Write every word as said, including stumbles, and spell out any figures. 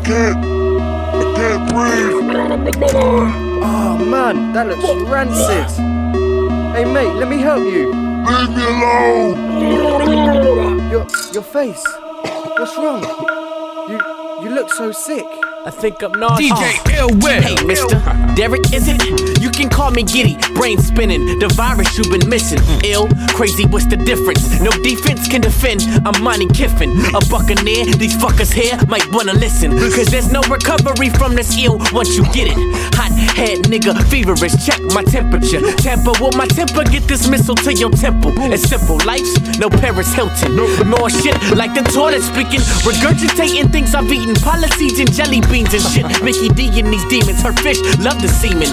can't, I can't breathe. Oh man, that looks rancid. Hey mate, let me help you. Leave me alone. Your, your face. What's wrong? You, you look so sick. I think I'm nauseous. D J Ill Will. Hey, mister. Derek, is it? You can call me Giddy. Brain spinning. The virus you've been missing. Ill, crazy, what's the difference? No defense can defend. I'm Monty Kiffin. A buccaneer. These fuckers here might wanna listen. Cause there's no recovery from this ill once you get it. Hot head nigga, feverish. Check my temperature. Tamper with my temper. Get this missile to your temple. It's simple. Life's no Paris Hilton. More shit like the toilet speaking. Regurgitating things I've eaten. Policies and jelly beans and shit. Mickey D and these demons, her fish love the semen.